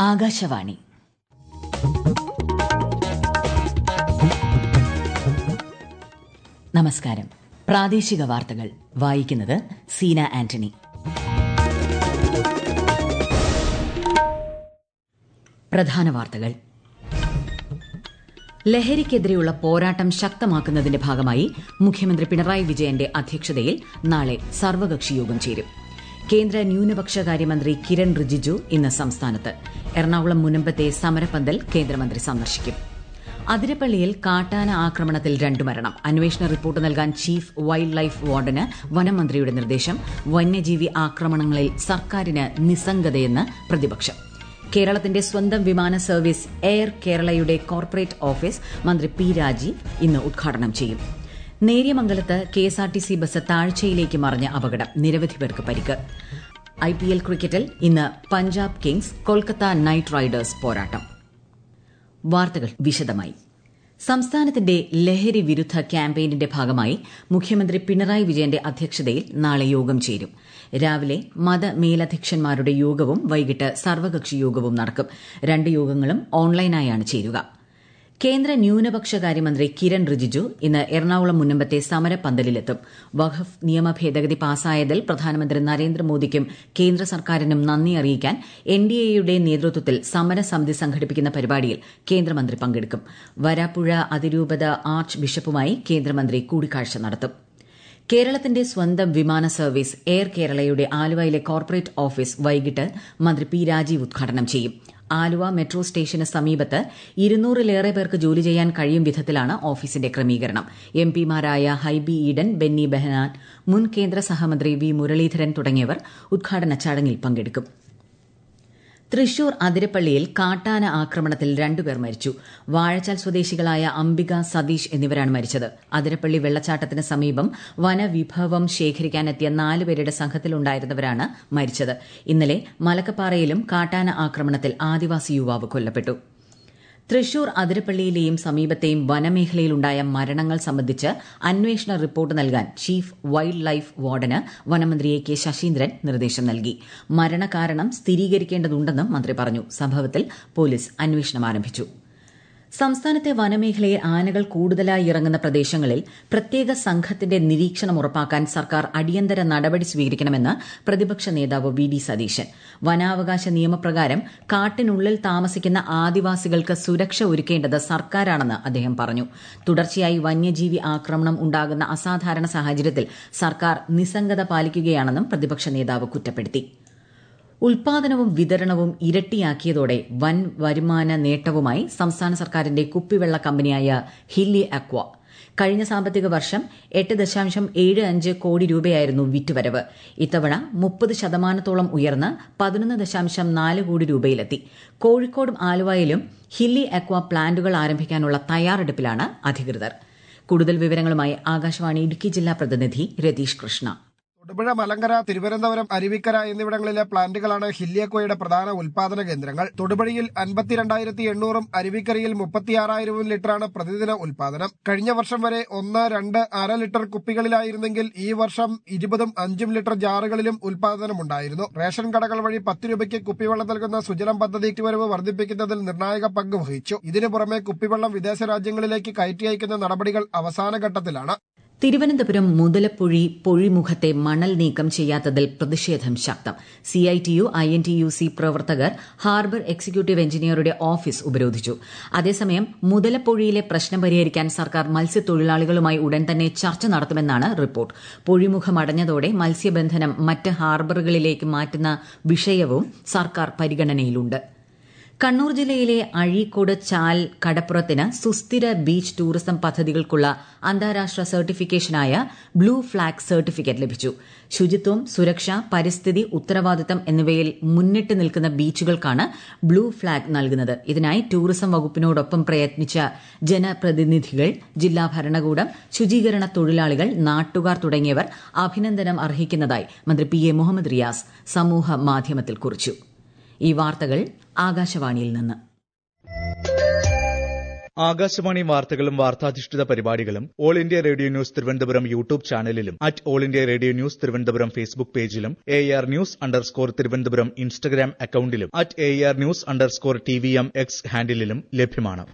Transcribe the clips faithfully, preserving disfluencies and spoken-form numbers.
ആകാശവാണി. നമസ്കാരം. പ്രാദേശിക വാർത്തകൾ വായിക്കുന്നത് സീന ആന്റണി. പ്രധാന വാർത്തകൾ. ലഹരിക്കെതിരെയുള്ള പോരാട്ടം ശക്തമാക്കുന്നതിന്റെ ഭാഗമായി മുഖ്യമന്ത്രി പിണറായി വിജയന്റെ അധ്യക്ഷതയിൽ നാളെ സർവകക്ഷി യോഗം ചേരും. കേന്ദ്ര ന്യൂനപക്ഷകാര്യമന്ത്രി കിരൺ റിജിജു ഇന്ന് സംസ്ഥാനത്ത്. എറണാകുളം മുനമ്പത്തെ സമരപ്പന്തൽ കേന്ദ്രമന്ത്രി സന്ദർശിക്കും. അതിരപ്പള്ളിയിൽ കാട്ടാന ആക്രമണത്തിൽ രണ്ടു മരണം. അന്വേഷണ റിപ്പോർട്ട് നൽകാൻ ചീഫ് വൈൽഡ് ലൈഫ് വാർഡന് വനമന്ത്രിയുടെ നിർദ്ദേശം. വന്യജീവി ആക്രമണങ്ങളിൽ സർക്കാരിന് നിസ്സംഗതയെന്ന് പ്രതിപക്ഷം. കേരളത്തിന്റെ സ്വന്തം വിമാന സർവീസ് എയർ കേരളയുടെ കോർപ്പറേറ്റ് ഓഫീസ് മന്ത്രി പി രാജീവ് ഇന്ന് ഉദ്ഘാടനം ചെയ്യും. നേര്യമംഗലത്ത് കെഎസ്ആർടിസി ബസ് താഴ്ചയിലേക്ക് മറിഞ്ഞ അപകടം. നിരവധി പേർക്ക് പരിക്ക്. ഐപിഎൽ ക്രിക്കറ്റിൽ ഇന്ന് Punjab Kings Kolkata Knight Riders പോരാട്ടം. വാർത്തകൾ വിശദമായി. സംസ്ഥാനത്തിന്റെ ലഹരി വിരുദ്ധ ക്യാമ്പയിനിന്റെ ഭാഗമായി മുഖ്യമന്ത്രി പിണറായി വിജയന്റെ അധ്യക്ഷതയിൽ നാളെ യോഗം ചേരും. രാവിലെ മതമേലധ്യക്ഷന്മാരുടെ യോഗവും വൈകിട്ട് സർവകക്ഷി യോഗവും നടക്കും. രണ്ട് യോഗങ്ങളും ഓൺലൈനായാണ് ചേരുക. കേന്ദ്ര ന്യൂനപക്ഷകാര്യമന്ത്രി കിരൺ റിജിജു ഇന്ന് എറണാകുളം മുനമ്പത്തെ സമരപ്പന്തലിലെത്തും. വഖഫ് നിയമ ഭേദഗതി പാസായതിൽ പ്രധാനമന്ത്രി നരേന്ദ്രമോദിക്കും കേന്ദ്ര സർക്കാരിനും നന്ദി അറിയിക്കാൻ എൻഡിഎയുടെ നേതൃത്വത്തിൽ സമരസമിതി സംഘടിപ്പിക്കുന്ന പരിപാടിയിൽ കേന്ദ്രമന്ത്രി പങ്കെടുക്കും. വരാപ്പുഴ അതിരൂപത ആർച്ച് ബിഷപ്പുമായി കേന്ദ്രമന്ത്രി കൂടിക്കാഴ്ച നടത്തും. കേരളത്തിന്റെ സ്വന്തം വിമാന സർവീസ് എയർ കേരളയുടെ ആലുവയിലെ കോർപ്പറേറ്റ് ഓഫീസ് വൈകിട്ട് മന്ത്രി പി രാജീവ് ഉദ്ഘാടനം ചെയ്യും. ആലുവ മെട്രോ സ്റ്റേഷന് സമീപത്ത് ഇരുന്നൂറിലേറെ പേർക്ക് ജോലി ചെയ്യാൻ കഴിയും വിധത്തിലാണ് ഓഫീസിന്റെ ക്രമീകരണം. എംപിമാരായ ഹൈബി ഈഡൻ, ബെന്നി ബെഹനാൻ, മുൻ കേന്ദ്ര സഹമന്ത്രി വി മുരളീധരൻ തുടങ്ങിയവർ ഉദ്ഘാടന ചടങ്ങിൽ പങ്കെടുക്കും. തൃശൂർ അതിരപ്പള്ളിയിൽ കാട്ടാന ആക്രമണത്തിൽ രണ്ടുപേർ മരിച്ചു. വാഴച്ചാൽ സ്വദേശികളായ അംബിക, സതീഷ് എന്നിവരാണ് മരിച്ചത്. അതിരപ്പള്ളി വെള്ളച്ചാട്ടത്തിന് സമീപം വനവിഭവം ശേഖരിക്കാനെത്തിയ നാലുപേരുടെ സംഘത്തിലുണ്ടായിരുന്നവരാണ് മരിച്ചത്. ഇന്നലെ മലക്കപ്പാറയിലും കാട്ടാന ആക്രമണത്തിൽ ആദിവാസി യുവാവ് കൊല്ലപ്പെട്ടു. തൃശൂർ അതിരപ്പള്ളിയിലെയും സമീപത്തെയും വനമേഖലയിലുണ്ടായ മരണങ്ങൾ സംബന്ധിച്ച് അന്വേഷണ റിപ്പോർട്ട് നൽകാൻ ചീഫ് വൈൽഡ് ലൈഫ് വാർഡന് വനമന്ത്രി എ കെ ശശീന്ദ്രൻ നിർദ്ദേശം നൽകി. മരണകാരണം സ്ഥിരീകരിക്കേണ്ടതുണ്ടെന്നും മന്ത്രി പറഞ്ഞു. സംഭവത്തിൽ പോലീസ് അന്വേഷണം ആരംഭിച്ചു. സംസ്ഥാനത്തെ വനമേഖലയിൽ ആനകൾ കൂടുതലായി ഇറങ്ങുന്ന പ്രദേശങ്ങളിൽ പ്രത്യേക സംഘത്തിന്റെ നിരീക്ഷണം ഉറപ്പാക്കാൻ സർക്കാർ അടിയന്തര നടപടി സ്വീകരിക്കണമെന്ന് പ്രതിപക്ഷ നേതാവ് വി ഡി സതീശൻ. വനാവകാശ നിയമപ്രകാരം കാട്ടിനുള്ളിൽ താമസിക്കുന്ന ആദിവാസികൾക്ക് സുരക്ഷ ഒരുക്കേണ്ടത് സർക്കാരാണെന്ന് അദ്ദേഹം പറഞ്ഞു. തുടർച്ചയായി വന്യജീവി ആക്രമണം ഉണ്ടാകുന്ന അസാധാരണ സാഹചര്യത്തിൽ സർക്കാർ നിസ്സംഗത പാലിക്കുകയാണെന്നും പ്രതിപക്ഷ നേതാവ് കുറ്റപ്പെടുത്തി. ഉൽപാദനവും വിതരണവും ഇരട്ടിയാക്കിയതോടെ വൻ വരുമാന നേട്ടവുമായി സംസ്ഥാന സർക്കാരിന്റെ കുപ്പിവെള്ള കമ്പനിയായ ഹില്ലി അക്വ. കഴിഞ്ഞ സാമ്പത്തിക വർഷം എട്ട് ദശാംശം ഏഴ് അഞ്ച് കോടി രൂപയായിരുന്നു വിറ്റുവരവ്. ഇത്തവണ മുപ്പത് ശതമാനത്തോളം ഉയർന്ന് പതിനൊന്ന് ദശാംശം നാല് കോടി രൂപയിലെത്തി. കോഴിക്കോടും ആലുവയിലും ഹില്ലി അക്വ പ്ലാന്റുകൾ ആരംഭിക്കാനുള്ള തയ്യാറെടുപ്പിലാണ് അധികൃതർ. കൂടുതൽ വിവരങ്ങളുമായി ആകാശവാണി ഇടുക്കി ജില്ലാ പ്രതിനിധി രതീഷ് കൃഷ്ണ. തൊടുപുഴ, മലങ്കര, തിരുവനന്തപുരം, അരുവിക്കര എന്നിവിടങ്ങളിലെ പ്ലാന്റുകളാണ് ഹില്ലിയക്കോയുടെ പ്രധാന ഉൽപാദന കേന്ദ്രങ്ങൾ. തൊടുപുഴയിൽ അൻപത്തിരണ്ടായിരത്തി എണ്ണൂറും അരുവിക്കരയിൽ മുപ്പത്തിയാറായിരവും ലിറ്ററാണ് പ്രതിദിന ഉൽപാദനം. കഴിഞ്ഞ വർഷം വരെ ഒന്ന്, രണ്ട്, അര ലിറ്റർ കുപ്പികളിലായിരുന്നെങ്കിൽ ഈ വർഷം ഇരുപതും അഞ്ചും ലിറ്റർ ജാറുകളിലും ഉൽപാദനമുണ്ടായിരുന്നു. റേഷൻ കടകൾ വഴി പത്ത് രൂപയ്ക്ക് കുപ്പിവെള്ളം നൽകുന്ന സുജലം പദ്ധതിക്ക് വരവ് വർദ്ധിപ്പിക്കുന്നതിൽ നിർണായക പങ്ക് വഹിച്ചു. ഇതിനു പുറമെ കുപ്പിവെള്ളം വിദേശ രാജ്യങ്ങളിലേക്ക് കയറ്റി അയക്കുന്ന നടപടികൾ അവസാന ഘട്ടത്തിലാണ്. തിരുവനന്തപുരം മുതലപ്പൊഴി പൊഴിമുഖത്തെ മണൽ നീക്കം ചെയ്യാത്തതിൽ പ്രതിഷേധം ശക്തം. C I T U, I N T U C പ്രവർത്തകർ ഹാർബർ എക്സിക്യൂട്ടീവ് എഞ്ചിനീയറുടെ ഓഫീസ് ഉപരോധിച്ചു. അതേസമയം മുതലപ്പൊഴിയിലെ പ്രശ്നം പരിഹരിക്കാൻ സർക്കാർ മത്സ്യത്തൊഴിലാളികളുമായി ഉടൻ തന്നെ ചർച്ച നടത്തുമെന്നാണ് റിപ്പോർട്ട്. പൊഴിമുഖം അടഞ്ഞതോടെ മത്സ്യബന്ധനം മറ്റ് ഹാർബറുകളിലേക്ക് മാറ്റുന്ന വിഷയവും സർക്കാർ പരിഗണനയിലുണ്ട്. കണ്ണൂർ ജില്ലയിലെ അഴീക്കോട്, ചാൽ, കടപ്പുറത്തിന് സുസ്ഥിര ബീച്ച് ടൂറിസം പദ്ധതികൾക്കുള്ള അന്താരാഷ്ട്ര സർട്ടിഫിക്കേഷനായ ബ്ലൂ ഫ്ളാഗ് സർട്ടിഫിക്കറ്റ് ലഭിച്ചു. ശുചിത്വം, സുരക്ഷ, പരിസ്ഥിതി, ഉത്തരവാദിത്തം എന്നിവയിൽ മുന്നിട്ട് നിൽക്കുന്ന ബീച്ചുകൾക്കാണ് ബ്ലൂ ഫ്ളാഗ് നൽകുന്നത്. ഇതിനായി ടൂറിസം വകുപ്പിനോടൊപ്പം പ്രയത്നിച്ച ജനപ്രതിനിധികൾ, ജില്ലാ ഭരണകൂടം, ശുചീകരണ തൊഴിലാളികൾ, നാട്ടുകാർ തുടങ്ങിയവർ അഭിനന്ദനം അർഹിക്കുന്നതായി മന്ത്രി പി എ മുഹമ്മദ് റിയാസ് സമൂഹ മാധ്യമത്തിൽ കുറിച്ചു. ഈ വാർത്തകൾ ആകാശവാണിയിൽ നിന്ന്. ആകാശവാണി വാർത്തകളും വാർത്താധിഷ്ഠിത പരിപാടികളും All India Radio News Thiruvananthapuram YouTube ചാനലിലും at All India Radio News Thiruvananthapuram Facebook പേജിലും A R news underscore Thiruvananthapuram Instagram അക്കൌണ്ടിലും at A R news underscore T V M X ഹാൻഡിലും ലഭ്യമാണ്.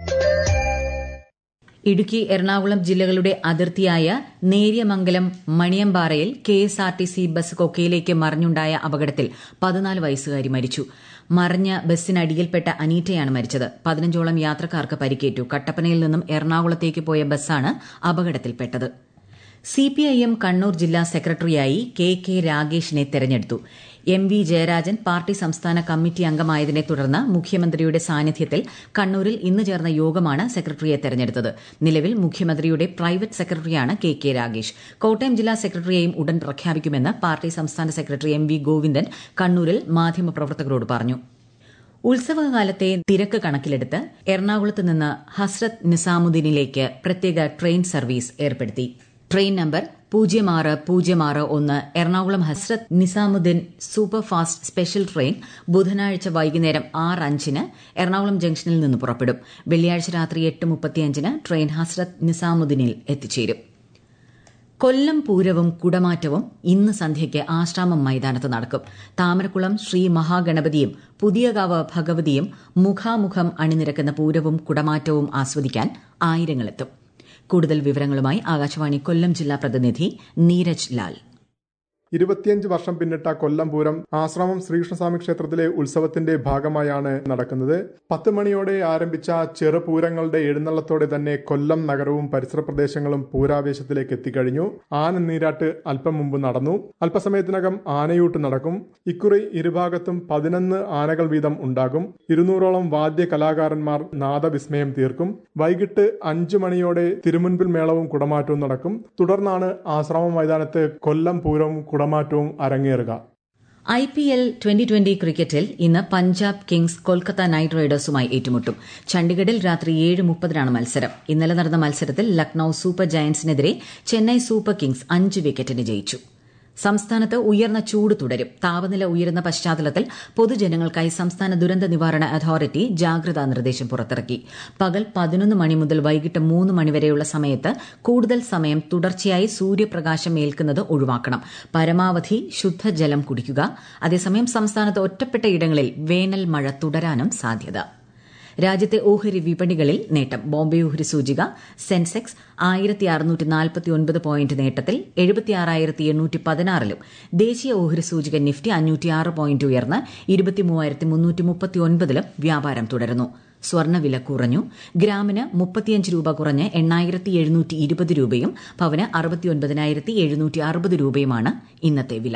ഇടുക്കി എറണാകുളം ജില്ലകളുടെ അതിർത്തിയായ നേര്യമംഗലം മണിയമ്പാറയിൽ K S R T C bus കൊക്കയിലേക്ക് മറിഞ്ഞുണ്ടായ അപകടത്തിൽ പതിനാല് വയസ്സുകാരി മരിച്ചു. മറിഞ്ഞ ബസ്സിനടിയിൽപ്പെട്ട അനീറ്റയാണ് മരിച്ചത്. പതിനഞ്ചോളം യാത്രക്കാർക്ക് പരിക്കേറ്റു. കട്ടപ്പനയിൽ നിന്നും എറണാകുളത്തേക്ക് പോയ ബസ്സാണ് അപകടത്തിൽപ്പെട്ടത്. സിപിഐഎം കണ്ണൂർ ജില്ലാ സെക്രട്ടറിയായി കെ കെ രാഗേഷിനെ തെരഞ്ഞെടുത്തു. എം വി ജയരാജൻ പാർട്ടി സംസ്ഥാന കമ്മിറ്റി അംഗമായതിനെ തുടർന്ന് മുഖ്യമന്ത്രിയുടെ സാന്നിധ്യത്തിൽ കണ്ണൂരിൽ ഇന്ന് ചേർന്ന യോഗമാണ് സെക്രട്ടറിയെ തെരഞ്ഞെടുത്തത്. നിലവിൽ മുഖ്യമന്ത്രിയുടെ പ്രൈവറ്റ് സെക്രട്ടറിയാണ് കെ കെ രാഗേഷ്. കോട്ടയം ജില്ലാ സെക്രട്ടറിയെയും ഉടൻ പ്രഖ്യാപിക്കുമെന്ന് പാർട്ടി സംസ്ഥാന സെക്രട്ടറി എം വി ഗോവിന്ദൻ കണ്ണൂരിൽ മാധ്യമപ്രവർത്തകരോട് പറഞ്ഞു. ഉത്സവകാലത്തെ തിരക്ക് കണക്കിലെടുത്ത് എറണാകുളത്ത് നിന്ന് ഹസ്രത്ത് നിസാമുദ്ദീനിലേക്ക് പ്രത്യേക ട്രെയിൻ സർവീസ് ഏർപ്പെടുത്തി. ട്രെയിൻ നമ്പർ പൂജ്യം ആറ് പൂജ്യം ആറ് ഒന്ന് Ernakulam Hazrat Nizamuddin super fast special train ബുധനാഴ്ച വൈകുന്നേരം ആറ് അഞ്ചിന് എറണാകുളം ജംഗ്ഷനിൽ നിന്ന് പുറപ്പെടും. വെള്ളിയാഴ്ച രാത്രി എട്ട് മുപ്പത്തിയഞ്ചിന് ട്രെയിൻ ഹസ്രത്ത് നിസാമുദ്ദീനിൽ എത്തിച്ചേരും. കൊല്ലം പൂരവും കുടമാറ്റവും ഇന്ന് സന്ധ്യയ്ക്ക് ആശ്രാമം മൈതാനത്ത് നടക്കും. താമരക്കുളം ശ്രീ മഹാഗണപതിയും പുതിയകാവ് ഭഗവതിയും മുഖാമുഖം അണിനിരക്കുന്ന പൂരവും കുടമാറ്റവും ആസ്വദിക്കാൻ ആയിരങ്ങളെത്തും. കൂടുതൽ വിവരങ്ങളുമായി ആകാശവാണി കൊല്ലം ജില്ലാ പ്രതിനിധി നീരജ് ലാൽ. ഇരുപത്തിയഞ്ച് വർഷം പിന്നിട്ട കൊല്ലം പൂരം ആശ്രാമം ശ്രീകൃഷ്ണസ്വാമി ക്ഷേത്രത്തിലെ ഉത്സവത്തിന്റെ ഭാഗമായാണ് നടക്കുന്നത്. പത്ത് മണിയോടെ ആരംഭിച്ച ചെറുപൂരങ്ങളുടെ എഴുന്നള്ളത്തോടെ തന്നെ കൊല്ലം നഗരവും പരിസര പ്രദേശങ്ങളും പൂരാവേശത്തിലേക്ക് എത്തിക്കഴിഞ്ഞു. ആന നീരാട്ട് അല്പം മുമ്പ് നടന്നു. അല്പസമയത്തിനകം ആനയൂട്ട് നടക്കും. ഇക്കുറി ഇരുഭാഗത്തും പതിനൊന്ന് ആനകൾ വീതം ഉണ്ടാകും. ഇരുന്നൂറോളം വാദ്യ കലാകാരന്മാർ നാദവിസ്മയം തീർക്കും. വൈകിട്ട് അഞ്ചു മണിയോടെ തിരുമുൻപിൽ മേളവും കുടമാറ്റവും നടക്കും. തുടർന്നാണ് ആശ്രാമം മൈതാനത്ത് കൊല്ലം പൂരവും കുടമാറ്റവും അരങ്ങേറുക. I P L twenty twenty ക്രിക്കറ്റിൽ ഇന്ന് പഞ്ചാബ് കിങ്സ് കൊൽക്കത്ത നൈറ്റ് റൈഡേഴ്സുമായി ഏറ്റുമുട്ടും. ചണ്ഡിഗഡിൽ രാത്രി ഏഴ് മുപ്പതിനാണ് മത്സരം. ഇന്നലെ നടന്ന മത്സരത്തിൽ ലക്നൌ സൂപ്പർ ജയന്റ്സിനെതിരെ ചെന്നൈ സൂപ്പർ കിങ്സ് അഞ്ച് വിക്കറ്റിന് ജയിച്ചു. സംസ്ഥാനത്ത് ഉയർന്ന ചൂട് തുടരും. താപനില ഉയരുന്ന പശ്ചാത്തലത്തിൽ പൊതുജനങ്ങൾക്കായി സംസ്ഥാന ദുരന്ത നിവാരണ അതോറിറ്റി ജാഗ്രതാ നിർദ്ദേശം പുറത്തിറക്കി. പകൽ പതിനൊന്ന് മണി മുതൽ വൈകിട്ട് മൂന്ന് മണിവരെയുള്ള സമയത്ത് കൂടുതൽ സമയം തുടർച്ചയായി സൂര്യപ്രകാശം ഏൽക്കുന്നത് ഒഴിവാക്കണം. പരമാവധി ശുദ്ധജലം കുടിക്കുക. അതേസമയം സംസ്ഥാനത്ത് ഒറ്റപ്പെട്ട ഇടങ്ങളിൽ വേനൽ മഴ തുടരാനും സാധ്യത. രാജ്യത്തെ ഓഹരി വിപണികളിൽ നേട്ടം. ബോംബെ ഓഹരി സൂചിക സെൻസെക്സ് ആയിരത്തി അറുന്നൂറ്റി നാൽപ്പത്തി ഒൻപത് പോയിന്റ് നേട്ടത്തിൽ എഴുപത്തിയാറായിരത്തി എണ്ണൂറ്റി പതിനാറിലും ദേശീയ ഓഹരി സൂചിക നിഫ്റ്റി അഞ്ഞൂറ്റിയാറ് പോയിന്റ് ഉയർന്ന് ഇരുപത്തിമൂവായിരത്തി മുന്നൂറ്റി മുപ്പത്തി ഒൻപതിലും വ്യാപാരം തുടരുന്നു. സ്വർണ്ണവില കുറഞ്ഞു. ഗ്രാമിന് മുപ്പത്തിയഞ്ച് രൂപ കുറഞ്ഞ് എണ്ണായിരത്തി എഴുന്നൂറ്റി ഇരുപത് രൂപയും പവന് അറുപത്തിയൊൻപതിനായിരത്തി എഴുന്നൂറ്റി അറുപത് രൂപയുമാണ് ഇന്നത്തെ വില.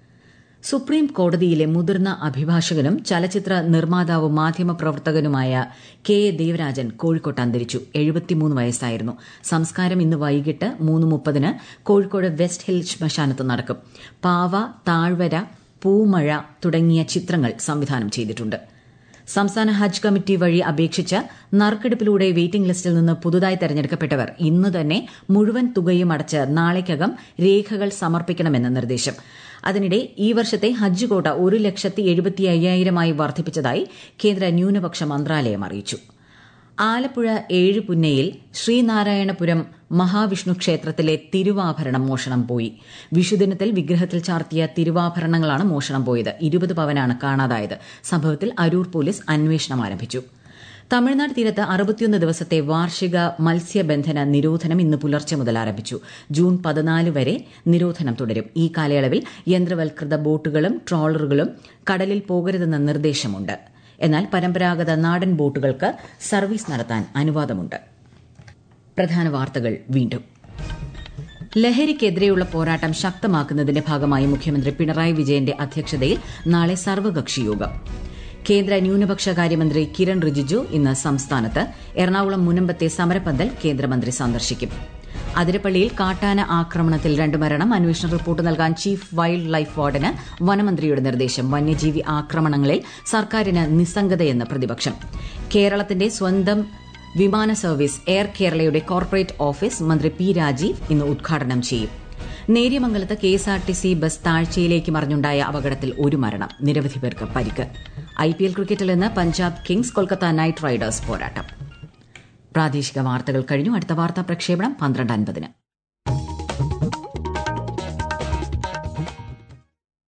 സുപ്രീം കോടതിയിലെ മുതിർന്ന അഭിഭാഷകനും ചലച്ചിത്ര നിർമ്മാതാവും മാധ്യമപ്രവർത്തകനുമായ കെ എ ദേവരാജൻ കോഴിക്കോട്ട് അന്തരിച്ചു. എഴുപത്തിമൂന്ന് വയസ്സായിരുന്നു. സംസ്കാരം ഇന്ന് വൈകിട്ട് മൂന്ന് മുപ്പതിന് കോഴിക്കോട് വെസ്റ്റ് ഹിൽ ശ്മശാനത്ത് നടക്കും. പാവ, താഴ്വര, പൂമഴ തുടങ്ങിയ ചിത്രങ്ങൾ സംവിധാനം ചെയ്തിട്ടുണ്ട്. സംസ്ഥാന ഹജ്ജ് കമ്മിറ്റി വഴി അപേക്ഷിച്ച് നറുക്കെടുപ്പിലൂടെ വെയിറ്റിംഗ് ലിസ്റ്റിൽ നിന്ന് പുതുതായി തെരഞ്ഞെടുക്കപ്പെട്ടവർ ഇന്ന് തന്നെ മുഴുവൻ തുകയും അടച്ച് നാളേക്കകം രേഖകൾ സമർപ്പിക്കണമെന്ന് നിർദ്ദേശം. അതിനിടെ ഈ വർഷത്തെ ഹജ്ജ് കോട്ട ഒരു ലക്ഷത്തി എഴുപത്തി അയ്യായിരമായി വർദ്ധിപ്പിച്ചതായി കേന്ദ്ര ന്യൂനപക്ഷ മന്ത്രാലയം അറിയിച്ചു. ആലപ്പുഴ ഏഴുപുന്നയിൽ ശ്രീനാരായണപുരം മഹാവിഷ്ണു ക്ഷേത്രത്തിലെ തിരുവാഭരണം മോഷണം പോയി. വിഷുദിനത്തിൽ വിഗ്രഹത്തിൽ ചാർത്തിയ തിരുവാഭരണങ്ങളാണ് മോഷണം പോയത്. ഇരുപത് പവനാണ് കാണാതായത്. സംഭവത്തിൽ അരൂർ പോലീസ് അന്വേഷണം ആരംഭിച്ചു. തമിഴ്നാട് തീരത്ത് അറുപത്തിയൊന്ന് ദിവസത്തെ വാർഷിക മത്സ്യബന്ധന നിരോധനം ഇന്ന് പുലർച്ചെ മുതൽ ആരംഭിച്ചു. ജൂൺ പതിനാല് വരെ നിരോധനം തുടരും. ഈ കാലയളവിൽ യന്ത്രവൽകൃത ബോട്ടുകളും ട്രോളറുകളും കടലിൽ പോകരുതെന്ന നിർദ്ദേശമുണ്ട്. എന്നാൽ പരമ്പരാഗത നാടൻ ബോട്ടുകൾക്ക് സർവീസ് നടത്താൻ അനുവാദമുണ്ട്. പ്രധാന വാർത്തകൾ വീണ്ടും. ലഹരിക്കെതിരെയുള്ള പോരാട്ടം ശക്തമാക്കുന്നതിന്റെ ഭാഗമായി മുഖ്യമന്ത്രി പിണറായി വിജയന്റെ അധ്യക്ഷതയിൽ നാളെ സർവകക്ഷി യോഗം. കേന്ദ്ര ന്യൂനപക്ഷകാര്യമന്ത്രി കിരൺ റിജിജു ഇന്ന് സംസ്ഥാനത്ത്. എറണാകുളം മുനമ്പത്തെ സമരപ്പന്തൽ കേന്ദ്രമന്ത്രി സന്ദർശിക്കും. അതിരപ്പള്ളിയിൽ കാട്ടാന ആക്രമണത്തിൽ രണ്ട് മരണം. അന്വേഷണ റിപ്പോർട്ട് നൽകാൻ ചീഫ് വൈൽഡ് ലൈഫ് വാർഡന് വനമന്ത്രിയുടെ നിർദ്ദേശം. വന്യജീവി ആക്രമണങ്ങളിൽ സർക്കാരിന് നിസ്സംഗതയെന്ന് പ്രതിപക്ഷം. കേരളത്തിന്റെ സ്വന്തം വിമാന സർവീസ് എയർ കേരളയുടെ കോർപ്പറേറ്റ് ഓഫീസ് മന്ത്രി പി രാജീവ് ഇന്ന് ഉദ്ഘാടനം ചെയ്യും. നേര്യമംഗലത്ത് K S R T C bus താഴ്ചയിലേക്ക് മറിഞ്ഞുണ്ടായ അപകടത്തിൽ ഒരു മരണം. നിരവധി പേർക്ക് പരിക്ക്. ഐ പി എൽ ക്രിക്കറ്റിൽ ഇന്ന് Punjab Kings Kolkata Knight Riders പോരാട്ടം. പ്രാദേശിക വാർത്തകൾ കഴിഞ്ഞു. അടുത്ത വാർത്താ പ്രക്ഷേപണം പന്ത്രണ്ട് അൻപതിന്.